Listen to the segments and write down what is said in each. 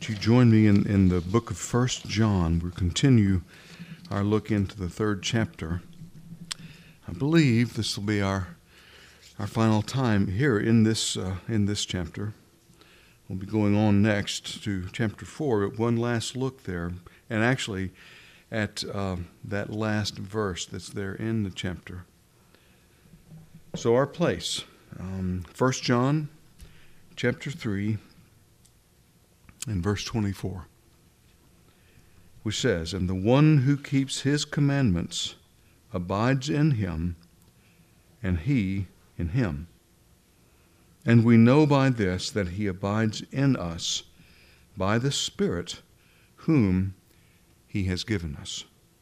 that you join me in the book of 1 John. We'll continue our look into the third chapter. I believe this will be our final time here in this chapter. We'll be going on next to chapter 4, but one last look there, and actually at that last verse that's there in the chapter. So our place, 1 John chapter 3 and verse 24, which says, "And the one who keeps his commandments abides in him, and he in him. And we know by this that he abides in us by the Spirit whom he has given us."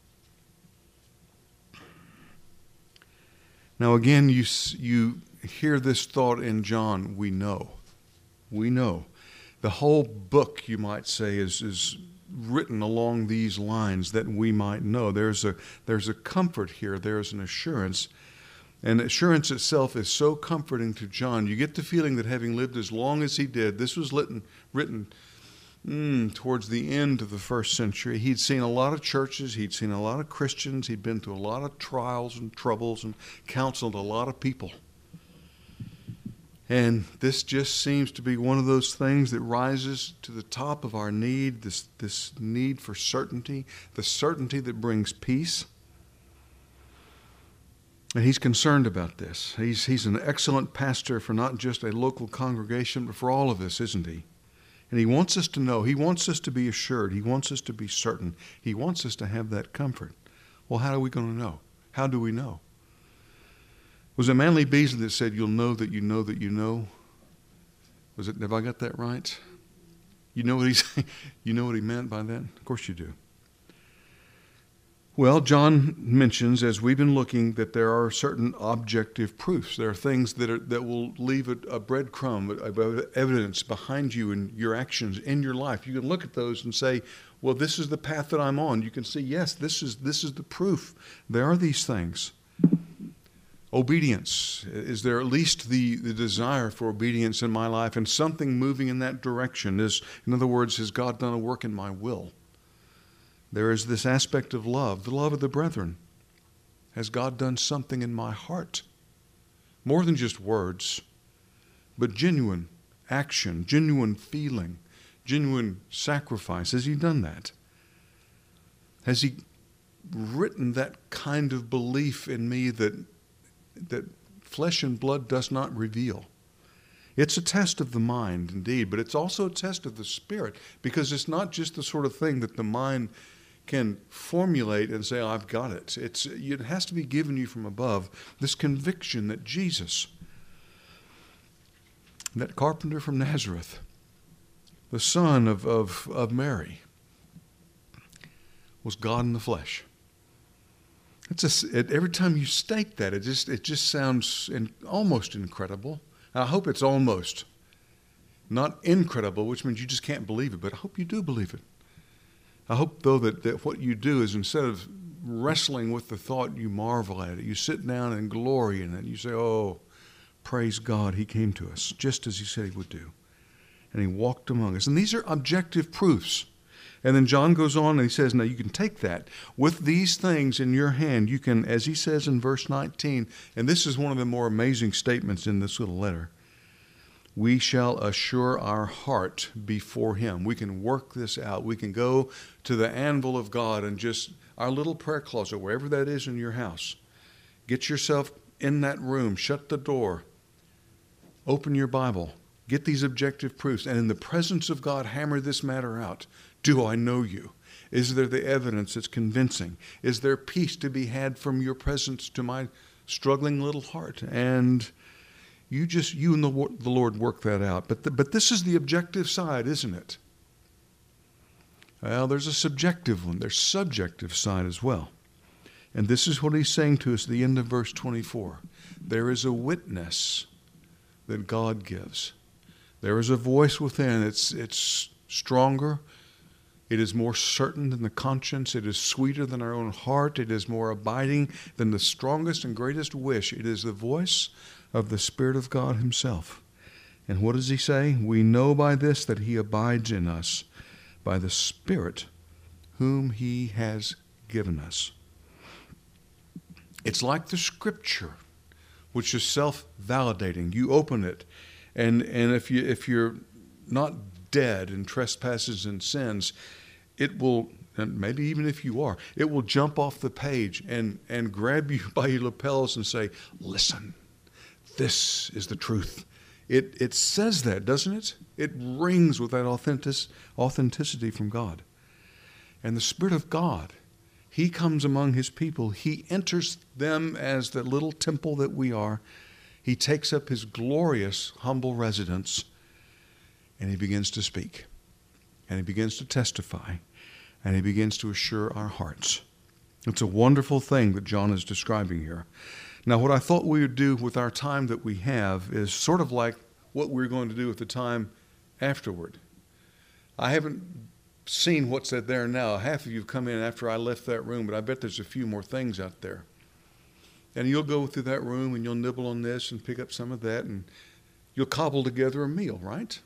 Now again, you hear this thought in John, we know. We know. The whole book, you might say, is written along these lines that we might know. There's a comfort here. There's an assurance. And assurance itself is so comforting to John. You get the feeling that having lived as long as he did, this was written towards the end of the first century. He'd seen a lot of churches. He'd seen a lot of Christians. He'd been through a lot of trials and troubles and counseled a lot of people. And this just seems to be one of those things that rises to the top of our need, this need for certainty, the certainty that brings peace. And he's concerned about this. He's an excellent pastor for not just a local congregation, but for all of us, isn't he? And he wants us to know. He wants us to be assured. He wants us to be certain. He wants us to have that comfort. Well, how are we going to know? How do we know? Was it Manly Beasley that said, "You'll know that you know that you know"? Have I got that right? You know what he meant by that? Of course you do. Well, John mentions, as we've been looking, that there are certain objective proofs. There are things that will leave a breadcrumb, evidence behind you and your actions in your life. You can look at those and say, well, this is the path that I'm on. You can see, yes, this is the proof. There are these things. Obedience. Is there at least the desire for obedience in my life and something moving in that direction? In other words, has God done a work in my will? There is this aspect of love, the love of the brethren. Has God done something in my heart? More than just words, but genuine action, genuine feeling, genuine sacrifice. Has he done that? Has he written that kind of belief in me that flesh and blood does not reveal? It's a test of the mind, indeed, but it's also a test of the spirit, because it's not just the sort of thing that the mind can formulate and say, I've got it. It has to be given you from above, this conviction that Jesus, that carpenter from Nazareth, the son of Mary, was God in the flesh. Every time you state that, it just sounds almost incredible. I hope it's almost, not incredible, which means you just can't believe it, but I hope you do believe it. I hope, though, that what you do is, instead of wrestling with the thought, you marvel at it. You sit down and glory in it. You say, oh, praise God, he came to us, just as he said he would do. And he walked among us. And these are objective proofs. And then John goes on and he says, now you can take that. With these things in your hand, you can, as he says in verse 19, and this is one of the more amazing statements in this little letter, we shall assure our heart before him. We can work this out. We can go to the anvil of God and just our little prayer closet, wherever that is in your house. Get yourself in that room. Shut the door. Open your Bible. Get these objective proofs. And in the presence of God, hammer this matter out. Do I know you? Is there the evidence that's convincing? Is there peace to be had from your presence to my struggling little heart? And you and the Lord work that out. But this is the objective side, isn't it? Well, there's a subjective one. There's subjective side as well. And this is what he's saying to us at the end of verse 24. There is a witness that God gives. There is a voice within. It's stronger. It is more certain than the conscience. It is sweeter than our own heart. It is more abiding than the strongest and greatest wish. It is the voice of the Spirit of God himself. And what does he say? We know by this that he abides in us by the Spirit whom he has given us. It's like the Scripture, which is self-validating. You open it, and if you're not dead in trespasses and sins, it will, and maybe even if you are, it will jump off the page and grab you by your lapels and say, listen, this is the truth. It says that, doesn't it? It rings with that authenticity from God. And the Spirit of God, he comes among his people. He enters them as the little temple that we are. He takes up his glorious, humble residence, and he begins to speak. And he begins to testify. And he begins to assure our hearts. It's a wonderful thing that John is describing here. Now, what I thought we would do with our time that we have is sort of like what we're going to do with the time afterward. I haven't seen what's there now. Half of you have come in after I left that room, but I bet there's a few more things out there. And you'll go through that room and you'll nibble on this and pick up some of that, and you'll cobble together a meal, right?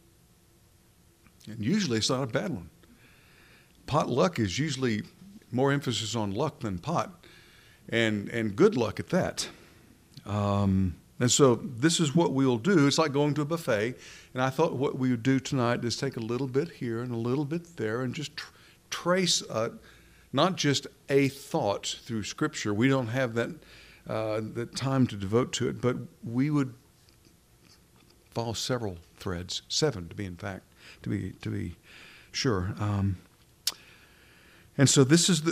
And usually it's not a bad one. Potluck is usually more emphasis on luck than pot, and good luck at that. And so this is what we'll do. It's like going to a buffet, and I thought what we would do tonight is take a little bit here and a little bit there and just trace not just a thought through Scripture. We don't have that time to devote to it, but we would follow several threads, 7 to be sure. And so this is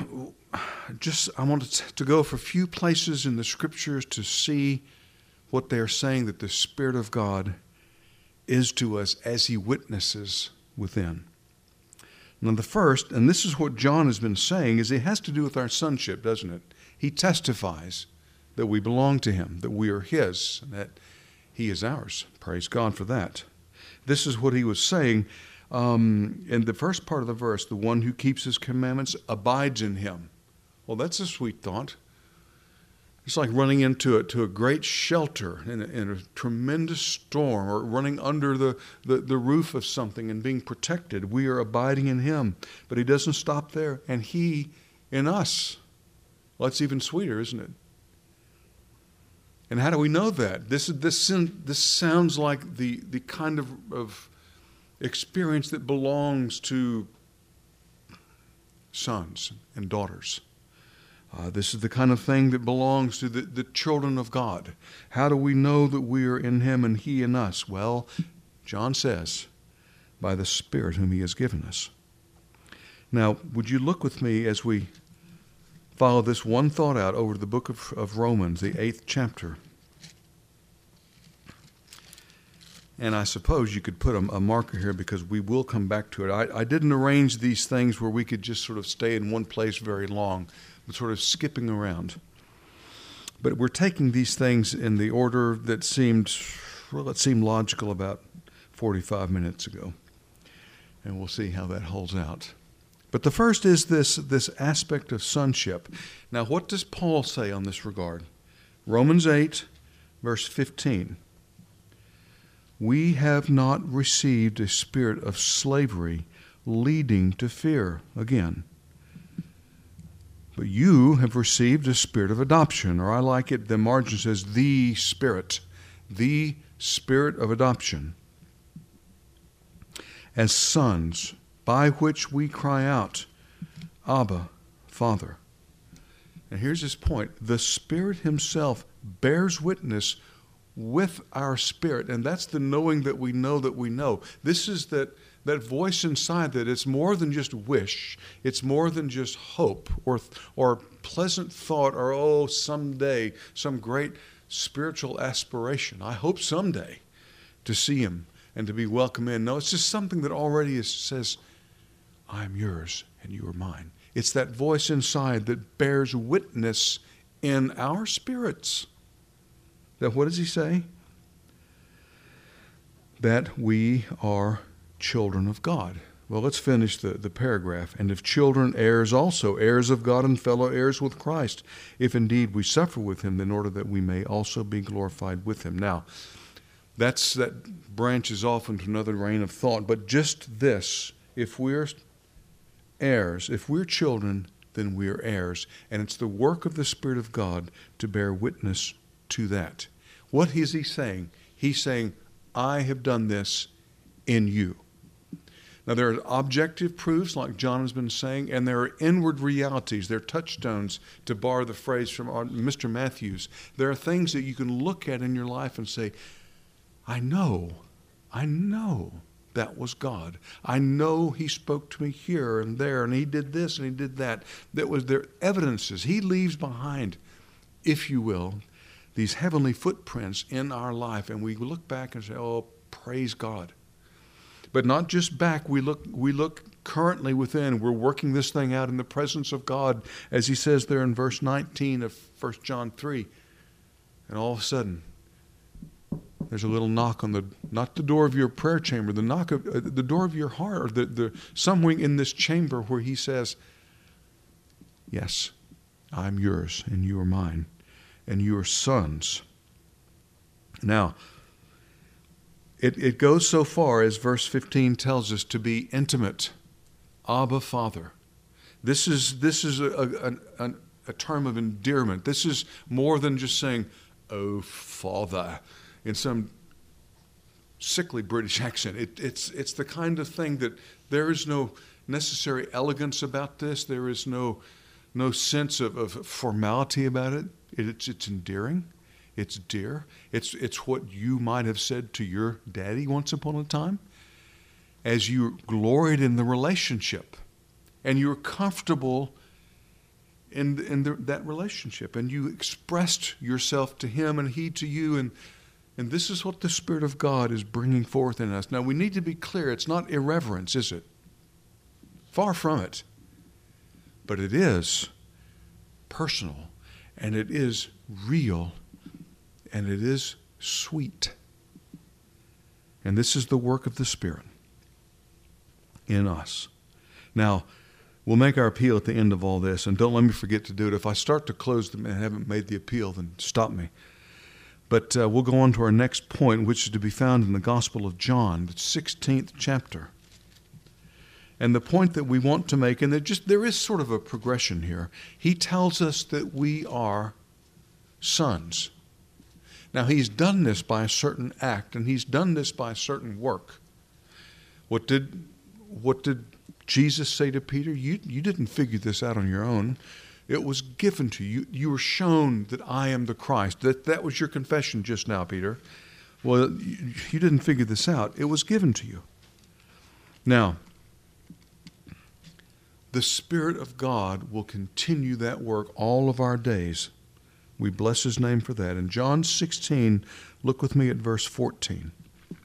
I wanted to go for a few places in the Scriptures to see what they are saying that the Spirit of God is to us as he witnesses within. Now the first, and this is what John has been saying, is it has to do with our sonship, doesn't it? He testifies that we belong to him, that we are his, and that he is ours. Praise God for that. This is what he was saying in the first part of the verse, the one who keeps his commandments abides in him. Well, that's a sweet thought. It's like running into a great shelter in a tremendous storm, or running under the roof of something and being protected. We are abiding in him. But he doesn't stop there. And he in us. Well, that's even sweeter, isn't it? And how do we know that? This sounds like the kind of experience that belongs to sons and daughters. This is the kind of thing that belongs to the children of God. How do we know that we are in him and he in us? Well, John says, by the Spirit whom he has given us. Now, would you look with me as we follow this one thought out over the book of Romans, the 8th chapter. And I suppose you could put a marker here because we will come back to it. I didn't arrange these things where we could just sort of stay in one place very long, but sort of skipping around. But we're taking these things in the order that seemed logical about 45 minutes ago. And we'll see how that holds out. But the first is this aspect of sonship. Now, what does Paul say on this regard? Romans 8, verse 15. We have not received a spirit of slavery leading to fear again. But you have received a spirit of adoption, or I like it, the margin says the Spirit of adoption, as sons, by which we cry out, Abba, Father. And here's his point. The Spirit himself bears witness with our spirit, and that's the knowing that we know that we know. This is that voice inside that it's more than just wish, it's more than just hope or pleasant thought or someday some great spiritual aspiration. I hope someday to see him and to be welcome in. No, it's just something that already says, I am yours and you are mine. It's that voice inside that bears witness in our spirits. That what does he say? That we are children of God. Well, let's finish the paragraph. And if children, heirs also, heirs of God and fellow heirs with Christ, if indeed we suffer with him, in order that we may also be glorified with him. Now, that branches off into another train of thought, but just this if we're heirs, if we're children, then we're heirs. And it's the work of the Spirit of God to bear witness to that. What is he saying? He's saying, I have done this in you. Now, there are objective proofs, like John has been saying, and there are inward realities. There are touchstones, to borrow the phrase from Mr. Matthews. There are things that you can look at in your life and say, I know that was God. I know he spoke to me here and there, and he did this and he did that. That was their evidences. He leaves behind, if you will, these heavenly footprints in our life, and we look back and say, oh, praise God. But not just back, we look currently within. We're working this thing out in the presence of God, as he says there in verse 19 of 1 John 3. And all of a sudden, there's a little knock on not the door of your prayer chamber, the knock of the door of your heart, or the somewhere in this chamber where he says, yes, I'm yours and you are mine and you are sons. Now, it goes so far as verse 15 tells us to be intimate. Abba, Father. This is a term of endearment. This is more than just saying, oh, Father, in some sickly British accent. It's the kind of thing that there is no necessary elegance about this. There is no sense of formality about it. It's endearing. It's dear. It's what you might have said to your daddy once upon a time as you gloried in the relationship and you were comfortable in that relationship and you expressed yourself to him and he to you, and this is what the Spirit of God is bringing forth in us. Now, we need to be clear. It's not irreverence, is it? Far from it. But it is personal, and it is real, and it is sweet. And this is the work of the Spirit in us. Now, we'll make our appeal at the end of all this, and don't let me forget to do it. If I start to close them and haven't made the appeal, then stop me. But we'll go on to our next point, which is to be found in the Gospel of John, the 16th chapter. And the point that we want to make, and there is sort of a progression here. He tells us that we are sons. Now, he's done this by a certain act, and he's done this by a certain work. What did Jesus say to Peter? You didn't figure this out on your own. It was given to you. You were shown that I am the Christ. That was your confession just now, Peter. Well, you didn't figure this out. It was given to you. Now, the Spirit of God will continue that work all of our days. We bless his name for that. In John 16, look with me at verse 14.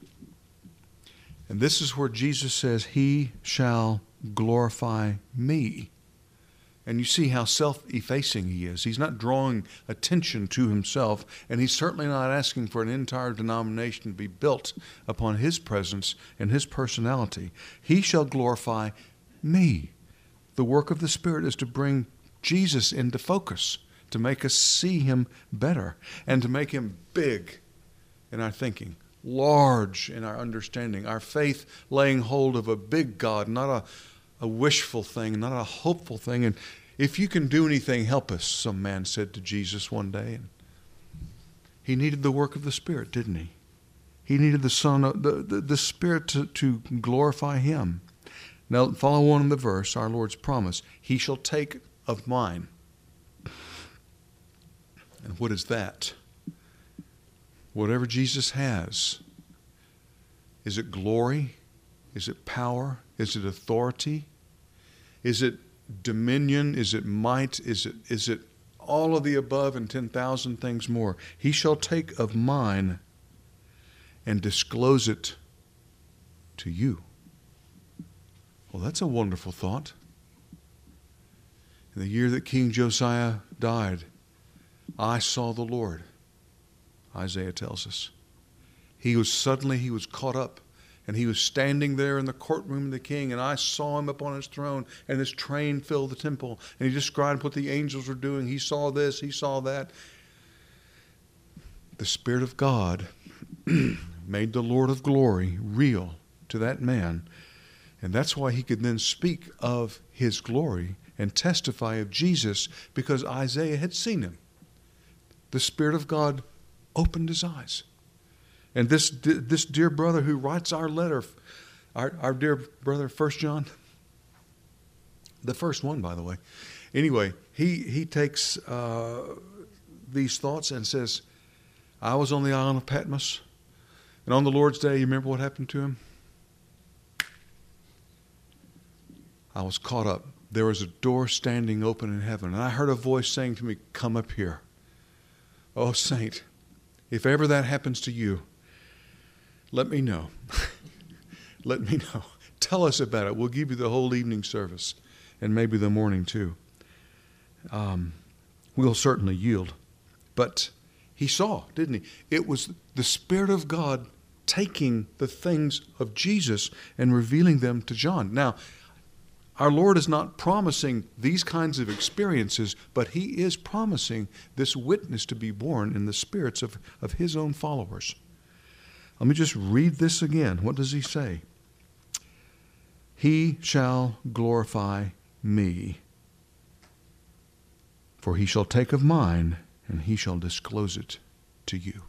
And this is where Jesus says, he shall glorify me. And you see how self-effacing he is. He's not drawing attention to himself, and he's certainly not asking for an entire denomination to be built upon his presence and his personality. He shall glorify me. The work of the Spirit is to bring Jesus into focus, to make us see him better, and to make him big in our thinking, large in our understanding, our faith laying hold of a big God, not a wishful thing, not a hopeful thing. And if you can do anything, help us, some man said to Jesus one day. And he needed the work of the Spirit, didn't he? He needed the Son, the Spirit to glorify him. Now, follow on in the verse, our Lord's promise. He shall take of mine. And what is that? Whatever Jesus has. Is it glory? Is it power? Is it authority? Is it dominion? Is it might? Is it all of the above and 10,000 things more? He shall take of mine and disclose it to you. Well, that's a wonderful thought. In the year that King Josiah died, I saw the Lord, Isaiah tells us. He was caught up, and he was standing there in the courtroom of the king, and I saw him upon his throne, and his train filled the temple. And he described what the angels were doing. He saw this, he saw that. The Spirit of God made the Lord of glory real to that man. And that's why he could then speak of his glory and testify of Jesus, because Isaiah had seen him. The Spirit of God opened his eyes. And this dear brother who writes our letter, our dear brother, 1 John, the first one, by the way. Anyway, he takes these thoughts and says, I was on the island of Patmos, and on the Lord's day, you remember what happened to him? I was caught up. There was a door standing open in heaven, and I heard a voice saying to me, come up here. Oh, saint, if ever that happens to you, let me know. Let me know. Tell us about it. We'll give you the whole evening service, and maybe the morning too. We'll certainly yield. But he saw, didn't he? It was the Spirit of God taking the things of Jesus and revealing them to John. Now, our Lord is not promising these kinds of experiences, but he is promising this witness to be born in the spirits of his own followers. Let me just read this again. What does he say? He shall glorify me, for he shall take of mine, and he shall disclose it to you.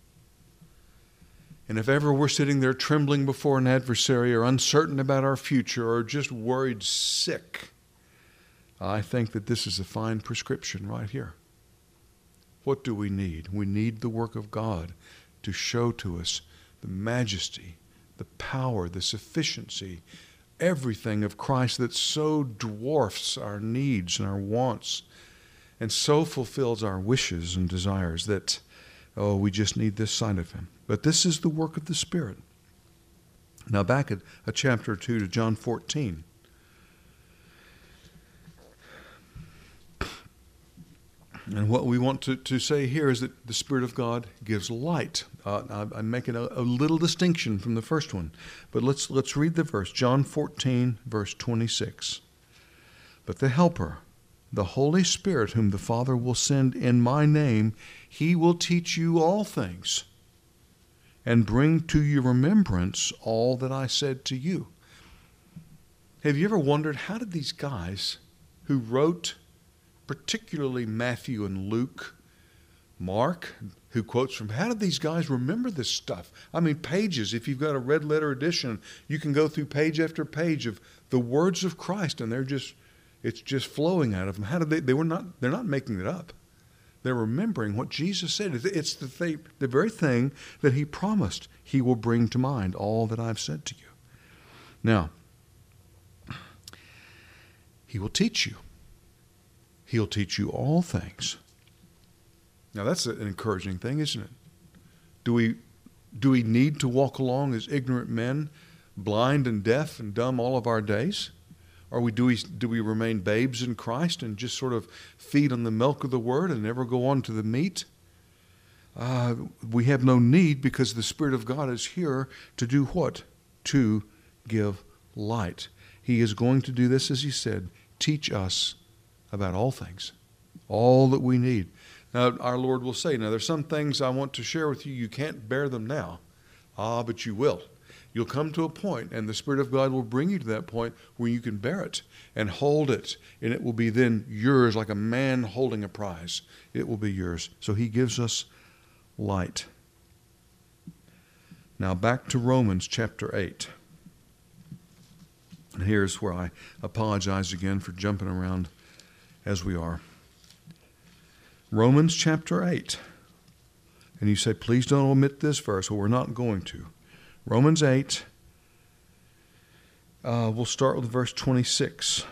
And if ever we're sitting there trembling before an adversary, or uncertain about our future, or just worried sick, I think that this is a fine prescription right here. What do we need? We need the work of God to show to us the majesty, the power, the sufficiency, everything of Christ that so dwarfs our needs and our wants, and so fulfills our wishes and desires that, we just need this side of him. But this is the work of the Spirit. Now back at a chapter or two to John 14. And what we want to say here is that the Spirit of God gives light. I'm making a little distinction from the first one. But let's read the verse. John 14, verse 26. But the Helper, the Holy Spirit, whom the Father will send in my name, he will teach you all things and bring to your remembrance all that I said to you. Have you ever wondered, how did these guys who wrote, particularly Matthew and Luke, Mark, who quotes from, how did these guys remember this stuff? I mean, pages. If you've got a red letter edition, you can go through page after page of the words of Christ, and it's just flowing out of them. How did they're not making it up. They're remembering what Jesus said. It's the very thing that he promised he will bring to mind, all that I've said to you. Now, he will teach you. He'll teach you all things. Now, that's an encouraging thing, isn't it? Do we need to walk along as ignorant men, blind and deaf and dumb all of our days? Or do we remain babes in Christ and just sort of feed on the milk of the Word and never go on to the meat? We have no need, because the Spirit of God is here to do what? To give light. He is going to do this, as he said, teach us about all things, all that we need. Now, our Lord will say, now there's some things I want to share with you. You can't bear them now. But you will. You'll come to a point, and the Spirit of God will bring you to that point where you can bear it and hold it, and it will be then yours, like a man holding a prize. It will be yours. So he gives us light. Now back to Romans chapter 8. And here's where I apologize again for jumping around as we are. Romans chapter 8. And you say, please don't omit this verse. Well, we're not going to. Romans 8, we'll start with verse 26.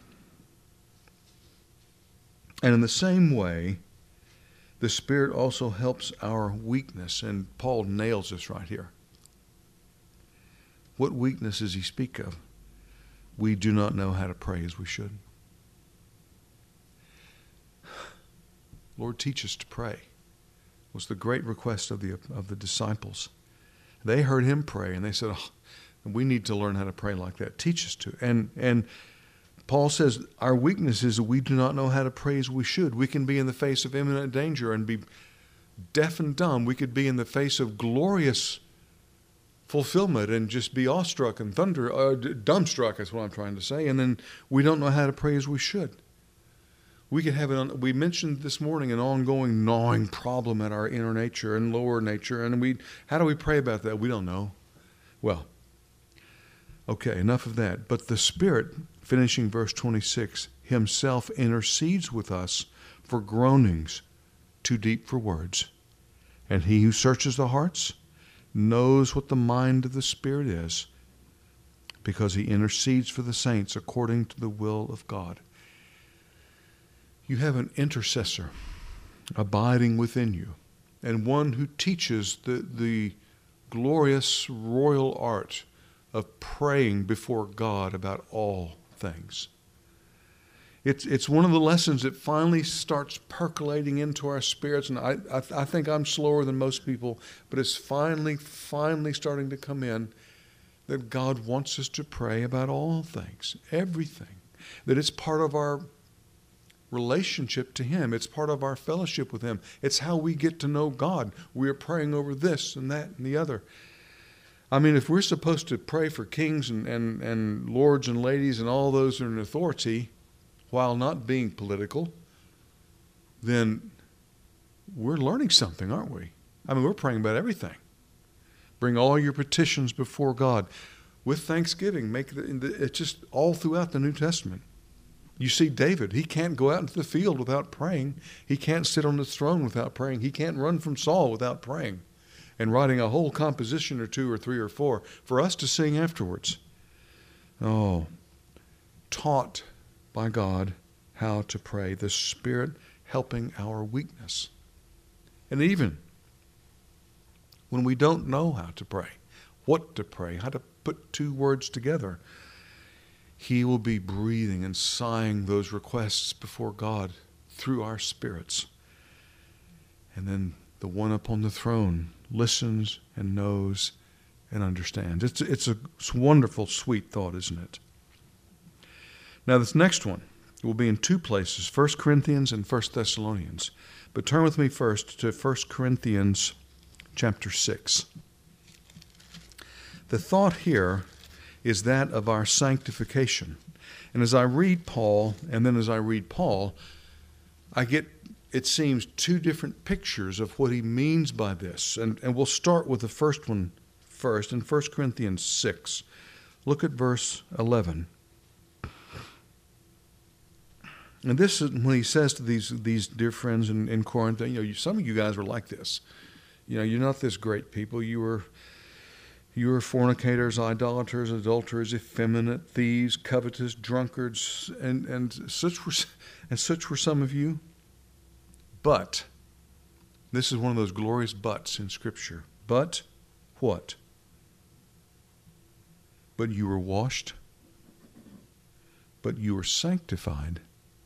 And in the same way, the Spirit also helps our weakness. And Paul nails this right here. What weakness does he speak of? We do not know how to pray as we should. Lord, teach us to pray, was the great request of the disciples. They heard him pray, and they said, we need to learn how to pray like that. Teach us to. And Paul says our weakness is that we do not know how to pray as we should. We can be in the face of imminent danger and be deaf and dumb. We could be in the face of glorious fulfillment and just be awestruck and dumbstruck is what I'm trying to say. And then we don't know how to pray as we should. We could have we mentioned this morning an ongoing gnawing problem at our inner nature and lower nature. And how do we pray about that? We don't know. Well, okay, enough of that. But the Spirit, finishing verse 26, himself intercedes with us for groanings too deep for words. And he who searches the hearts knows what the mind of the Spirit is, because he intercedes for the saints according to the will of God. You have an intercessor abiding within you, and one who teaches the glorious royal art of praying before God about all things. It's one of the lessons that finally starts percolating into our spirits, and I think I'm slower than most people, but it's finally starting to come in that God wants us to pray about all things, everything, that it's part of our relationship to Him. It's part of our fellowship with Him. It's how we get to know God. We are praying over this and that and the other. I mean, if we're supposed to pray for kings and lords and ladies and all those who are in authority while not being political, then we're learning something, aren't we? I mean, we're praying about everything. Bring all your petitions before God with thanksgiving. It's just all throughout the New Testament. You see David, he can't go out into the field without praying. He can't sit on his throne without praying. He can't run from Saul without praying and writing a whole composition or two or three or four for us to sing afterwards. Oh, taught by God how to pray, the Spirit helping our weakness. And even when we don't know how to pray, what to pray, how to put two words together, He will be breathing and sighing those requests before God through our spirits. And then the one upon the throne listens and knows and understands. It's a wonderful, sweet thought, isn't it? Now, this next one will be in two places, 1 Corinthians and 1 Thessalonians. But turn with me first to 1 Corinthians chapter 6. The thought here is that of our sanctification. And as I read Paul, and then as I read Paul, I get, it seems, two different pictures of what he means by this. And we'll start with the first one first in 1 Corinthians 6. Look at verse 11. And this is when he says to these dear friends in Corinth, some of you guys are like this. You're not this great people. You were fornicators, idolaters, adulterers, effeminate, thieves, covetous, drunkards, and such were some of you. But this is one of those glorious buts in Scripture. But what? But you were washed. But you were sanctified.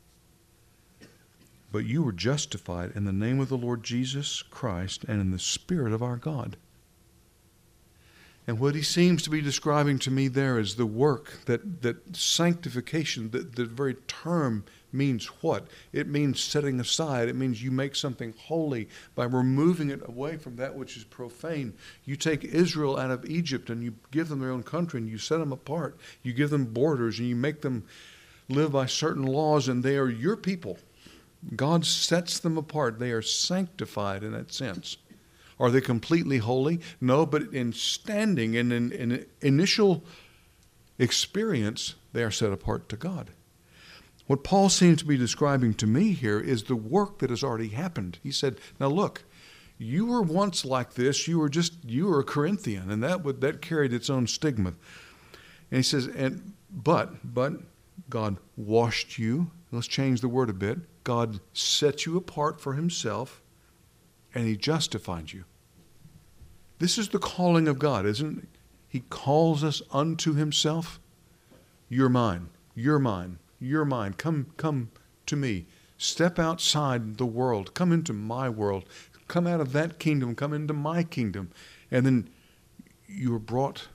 But you were justified in the name of the Lord Jesus Christ and in the Spirit of our God. And what he seems to be describing to me there is the work that sanctification, the very term means what? It means setting aside. It means you make something holy by removing it away from that which is profane. You take Israel out of Egypt and you give them their own country and you set them apart. You give them borders and you make them live by certain laws, and they are your people. God sets them apart. They are sanctified in that sense. Are they completely holy? No, but in standing and in initial experience, they are set apart to God. What Paul seems to be describing to me here is the work that has already happened. He said, now look, you were once like this. You were a Corinthian, and that carried its own stigma. And he says, but God washed you. Let's change the word a bit. God set you apart for himself, and he justified you. This is the calling of God, isn't it? He calls us unto himself. You're mine. You're mine. You're mine. Come to me. Step outside the world. Come into my world. Come out of that kingdom. Come into my kingdom. And then you are brought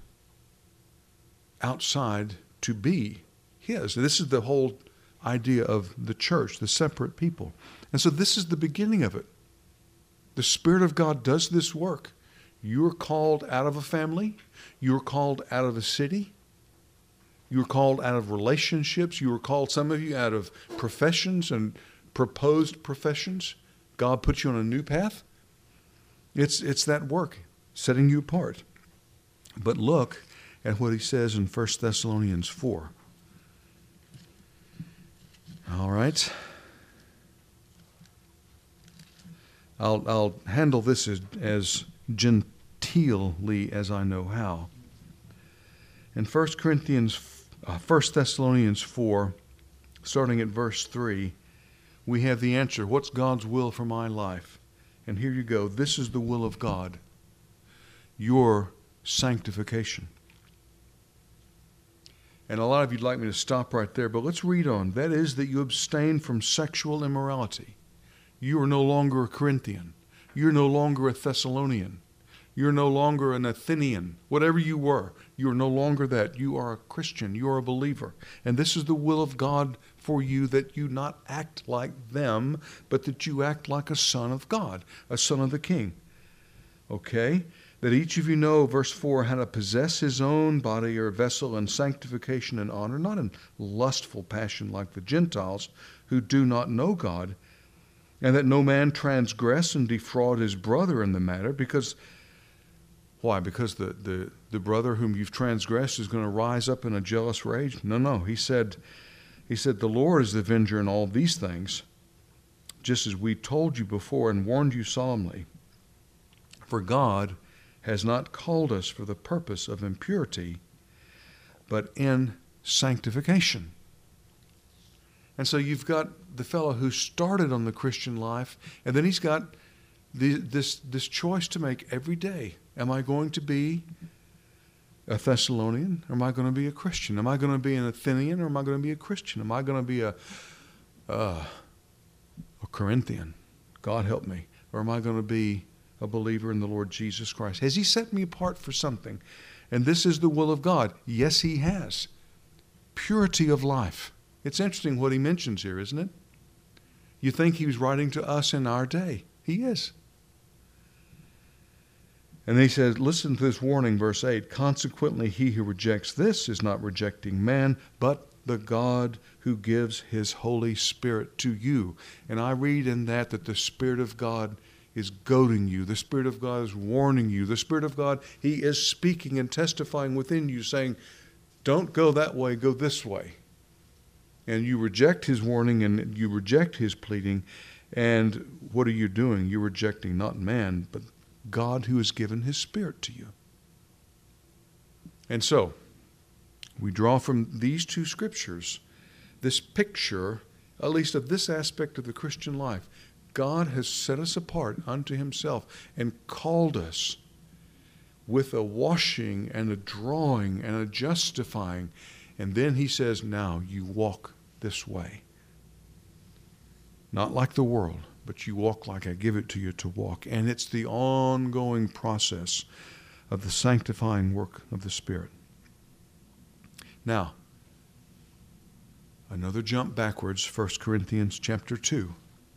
outside to be his. This is the whole idea of the church, the separate people. And so this is the beginning of it. The Spirit of God does this work. You're called out of a family. You're called out of a city. You're called out of relationships. You were called, some of you, out of professions and proposed professions. God put you on a new path. It's that work, setting you apart. But look at what he says in 1 Thessalonians 4. All right. I'll handle this as genteelly as I know how. In 1 Thessalonians 4, starting at verse 3, we have the answer. What's God's will for my life? And here you go. This is the will of God. Your sanctification. And a lot of you'd like me to stop right there, but let's read on. That is, that you abstain from sexual immorality. You are no longer a Corinthian. You're no longer a Thessalonian. You're no longer an Athenian. Whatever you were, you are no longer that. You are a Christian. You are a believer. And this is the will of God for you, that you not act like them, but that you act like a son of God, a son of the King. Okay? That each of you know, verse 4, how to possess his own body or vessel in sanctification and honor, not in lustful passion like the Gentiles who do not know God, and that no man transgress and defraud his brother in the matter, because why? Because the brother whom you've transgressed is going to rise up in a jealous rage? No. He said, the Lord is the avenger in all these things, just as we told you before and warned you solemnly. For God has not called us for the purpose of impurity, but in sanctification. And so you've got the fellow who started on the Christian life, and then he's got this choice to make every day. Am I going to be a Thessalonian, or am I going to be a Christian? Am I going to be an Athenian, or am I going to be a Christian? Am I going to be a Corinthian? God help me. Or am I going to be a believer in the Lord Jesus Christ? Has he set me apart for something? And this is the will of God. Yes, he has. Purity of life. It's interesting what he mentions here, isn't it? You think he was writing to us in our day. He is. And he says, listen to this warning, verse 8. Consequently, he who rejects this is not rejecting man, but the God who gives his Holy Spirit to you. And I read in that the Spirit of God is goading you. The Spirit of God is warning you. The Spirit of God, he is speaking and testifying within you, saying, don't go that way, go this way. And you reject his warning and you reject his pleading. And what are you doing? You're rejecting not man, but God who has given his Spirit to you. And so, we draw from these two scriptures this picture, at least of this aspect of the Christian life. God has set us apart unto himself and called us with a washing and a drawing and a justifying. And then he says, now you walk this way. Not like the world, but you walk like I give it to you to walk. And it's the ongoing process of the sanctifying work of the Spirit. Now, another jump backwards, 1 Corinthians chapter 2.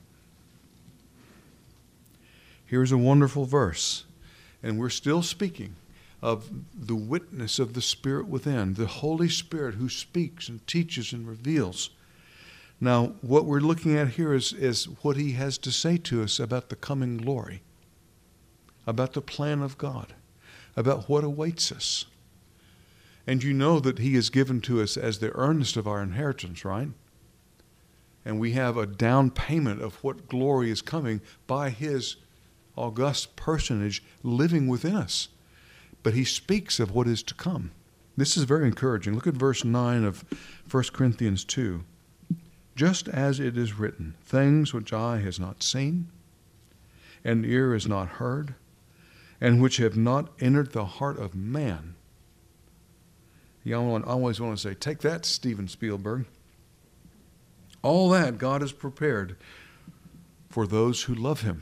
Here's a wonderful verse, and we're still speaking of the witness of the Spirit within, the Holy Spirit who speaks and teaches and reveals. Now, what we're looking at here is what he has to say to us about the coming glory, about the plan of God, about what awaits us. And you know that he is given to us as the earnest of our inheritance, right? And we have a down payment of what glory is coming by his august personage living within us. But he speaks of what is to come. This is very encouraging. Look at verse 9 of 1 Corinthians 2. Just as it is written, things which eye has not seen, and ear has not heard, and which have not entered the heart of man. You always want to say, take that, Steven Spielberg. All that God has prepared for those who love him.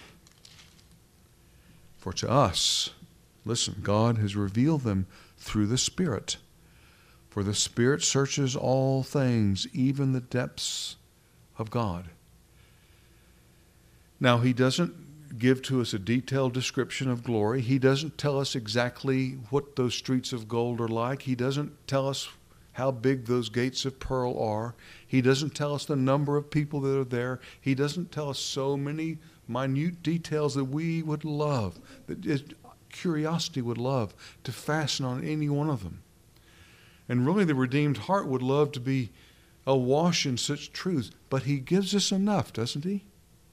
For to us, listen, God has revealed them through the Spirit. For the Spirit searches all things, even the depths of God. Now, he doesn't give to us a detailed description of glory. He doesn't tell us exactly what those streets of gold are like. He doesn't tell us how big those gates of pearl are. He doesn't tell us the number of people that are there. He doesn't tell us so many minute details that we would love, that curiosity would love to fasten on any one of them. And really the redeemed heart would love to be awash in such truths. But he gives us enough, doesn't he?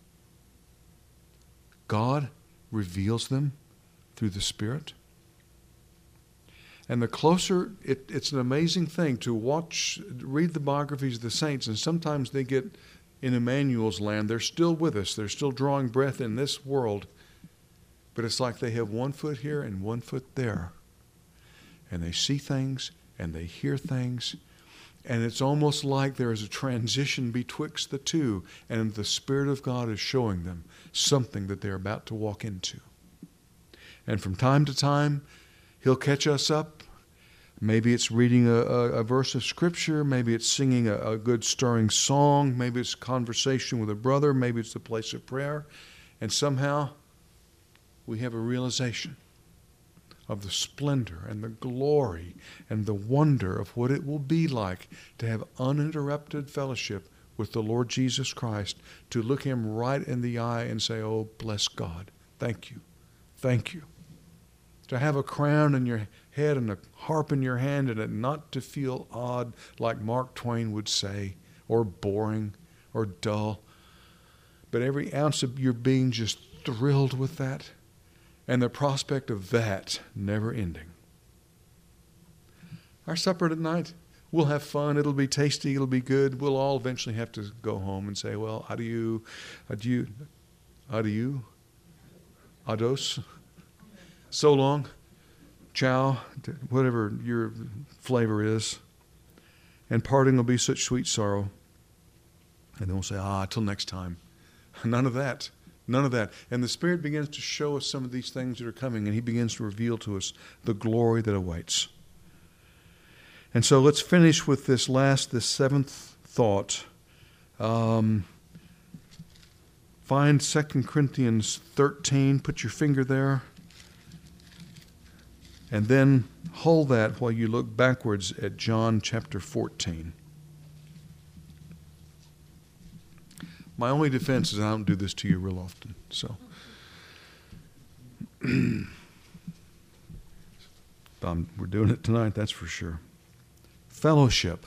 God reveals them through the Spirit. And the closer, it's an amazing thing to read the biographies of the saints, and sometimes they get in Emmanuel's land. They're still with us. They're still drawing breath in this world. But it's like they have one foot here and one foot there. And they see things and they hear things. And it's almost like there is a transition betwixt the two, and the Spirit of God is showing them something that they're about to walk into. And from time to time, He'll catch us up. Maybe it's reading a verse of Scripture. Maybe it's singing a good stirring song. Maybe it's a conversation with a brother. Maybe it's a place of prayer. And somehow we have a realization of the splendor and the glory and the wonder of what it will be like to have uninterrupted fellowship with the Lord Jesus Christ, to look Him right in the eye and say, "Oh, bless God. Thank you. Thank you." To have a crown in your head and a harp in your hand, and it not to feel odd like Mark Twain would say, or boring or dull, but every ounce of your being just thrilled with that, and the prospect of that never ending. Our supper tonight, we'll have fun. It'll be tasty. It'll be good. We'll all eventually have to go home and say, well, adieu, ados, so long, ciao, whatever your flavor is. And parting will be such sweet sorrow. And then we'll say, till next time. None of that. None of that. And the Spirit begins to show us some of these things that are coming, and He begins to reveal to us the glory that awaits. And so let's finish with this seventh thought. Find 2 Corinthians 13. Put your finger there. And then hold that while you look backwards at John chapter 14. My only defense is I don't do this to you real often. So, we're doing it tonight, that's for sure. Fellowship.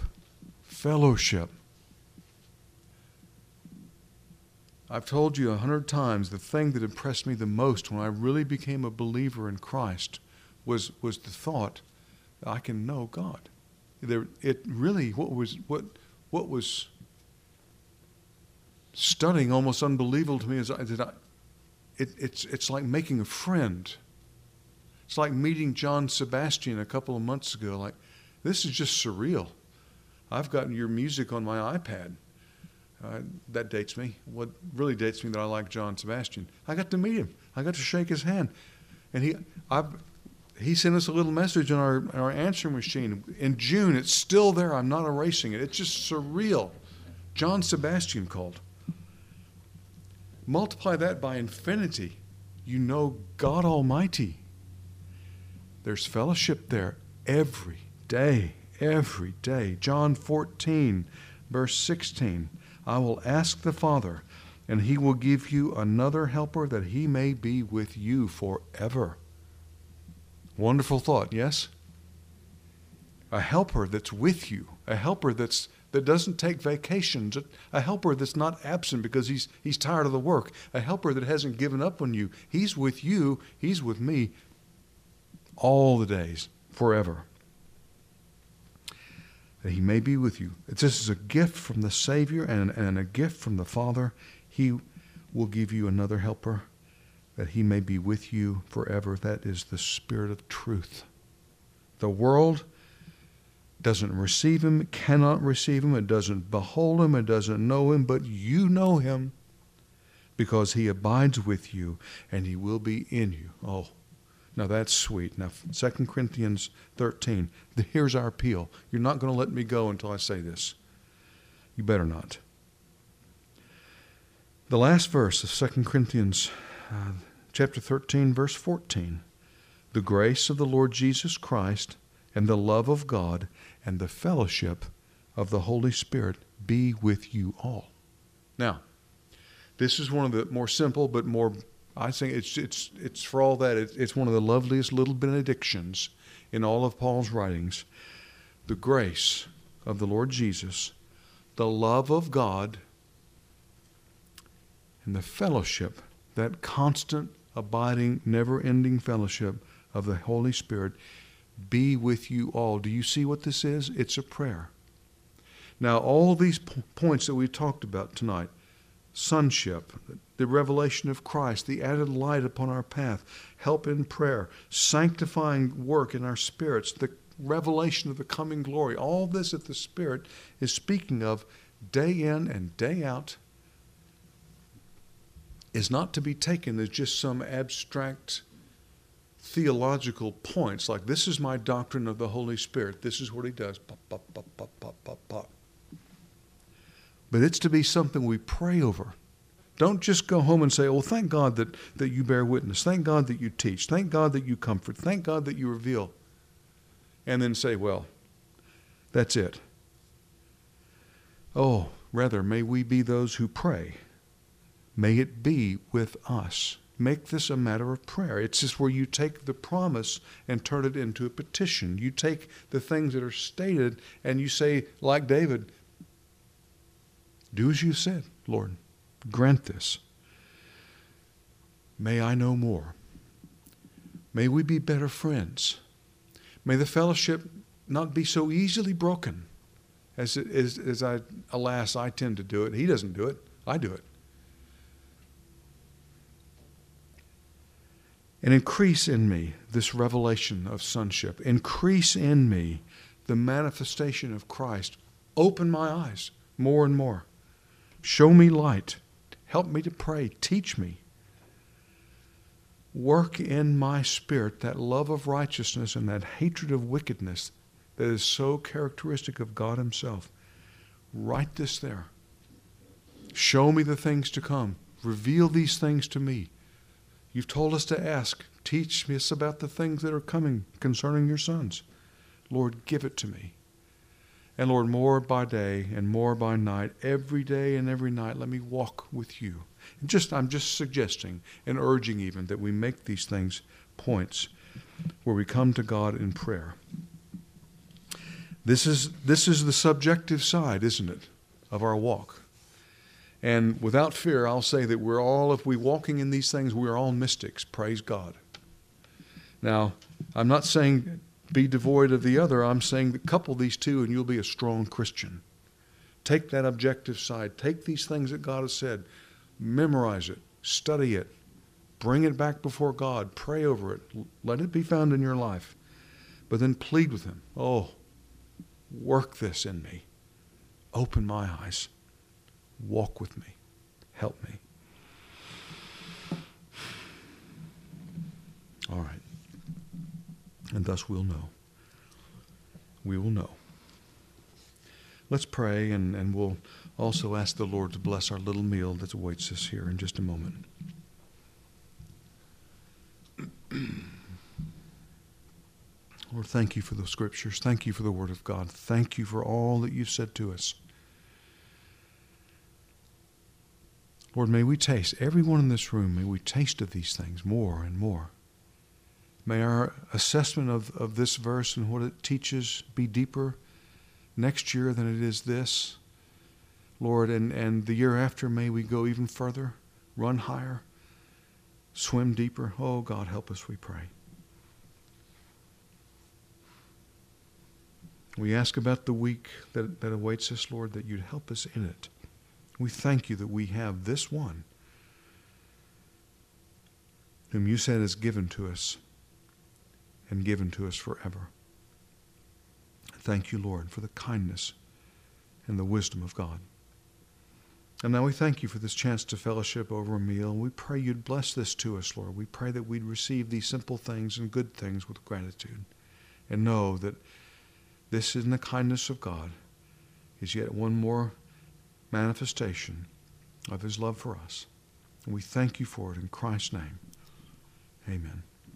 I've told you 100 times the thing that impressed me the most when I really became a believer in Christ was the thought that I can know God. What was stunning, almost unbelievable to me is it's like making a friend. It's like meeting John Sebastian a couple of months ago. Like, this is just surreal. I've gotten your music on my iPad. That dates me. What really dates me that I like John Sebastian. I got to meet him. I got to shake his hand. And he sent us a little message on our answering machine. In June, it's still there. I'm not erasing it. It's just surreal. John Sebastian called. Multiply that by infinity. You know God Almighty. There's fellowship there every day. John 14, verse 16. I will ask the Father, and He will give you another helper, that He may be with you forever. Wonderful thought, yes? A helper that's with you. A helper that doesn't take vacations. A helper that's not absent because he's tired of the work. A helper that hasn't given up on you. He's with you. He's with me all the days, forever. That He may be with you. This is a gift from the Savior and a gift from the Father. He will give you another helper, that He may be with you forever. That is the Spirit of truth. The world doesn't receive Him, cannot receive Him, it doesn't behold Him, it doesn't know Him, but you know Him because He abides with you and He will be in you. Oh, now that's sweet. Now 2 Corinthians 13, here's our appeal. You're not going to let me go until I say this. You better not. The last verse of 2 Corinthians chapter 13, verse 14. The grace of the Lord Jesus Christ and the love of God and the fellowship of the Holy Spirit be with you all. Now, this is one of the more simple but more, I think it's for all that, it's one of the loveliest little benedictions in all of Paul's writings. The grace of the Lord Jesus, the love of God, and the fellowship, that constant, abiding, never-ending fellowship of the Holy Spirit be with you all. Do you see what this is? It's a prayer. Now, all these points that we talked about tonight, sonship, the revelation of Christ, the added light upon our path, help in prayer, sanctifying work in our spirits, the revelation of the coming glory, all this that the Spirit is speaking of day in and day out is not to be taken as just some abstract theological points, like this is my doctrine of the Holy Spirit, this is what He does, pop, pop, pop, pop, pop, pop, pop. But it's to be something we pray over. Don't just go home and say, well, thank God that you bear witness. Thank God that you teach. Thank God that you comfort. Thank God that you reveal. And then say, well, that's it. Oh, rather, may we be those who pray. May it be with us. Make this a matter of prayer. It's just where you take the promise and turn it into a petition. You take the things that are stated and you say, like David, do as you said, Lord. Grant this. May I know more. May we be better friends. May the fellowship not be so easily broken as I tend to do it. He doesn't do it. I do it. And increase in me this revelation of sonship. Increase in me the manifestation of Christ. Open my eyes more and more. Show me light. Help me to pray. Teach me. Work in my spirit that love of righteousness and that hatred of wickedness that is so characteristic of God Himself. Write this there. Show me the things to come. Reveal these things to me. You've told us to ask. Teach us about the things that are coming concerning your sons. Lord, give it to me. And Lord, more by day and more by night, every day and every night, let me walk with you. I'm just suggesting and urging even that we make these things points where we come to God in prayer. This is the subjective side, isn't it, of our walk. And without fear, I'll say that if we're walking in these things, we're all mystics. Praise God. Now, I'm not saying be devoid of the other. I'm saying that couple these two and you'll be a strong Christian. Take that objective side. Take these things that God has said. Memorize it. Study it. Bring it back before God. Pray over it. Let it be found in your life. But then plead with Him. Oh, work this in me. Open my eyes. Walk with me. Help me. All right. And thus we'll know. We will know. Let's pray, and we'll also ask the Lord to bless our little meal that awaits us here in just a moment. Lord, thank you for the Scriptures. Thank you for the Word of God. Thank you for all that you've said to us. Lord, may we taste, everyone in this room, may we taste of these things more and more. May our assessment of this verse and what it teaches be deeper next year than it is this. Lord, and the year after, may we go even further, run higher, swim deeper. Oh, God, help us, we pray. We ask about the week that awaits us, Lord, that you'd help us in it. We thank you that we have this one whom you said is given to us and given to us forever. Thank you, Lord, for the kindness and the wisdom of God. And now we thank you for this chance to fellowship over a meal. We pray you'd bless this to us, Lord. We pray that we'd receive these simple things and good things with gratitude and know that this in the kindness of God is yet one more manifestation of His love for us. And we thank you for it in Christ's name. Amen.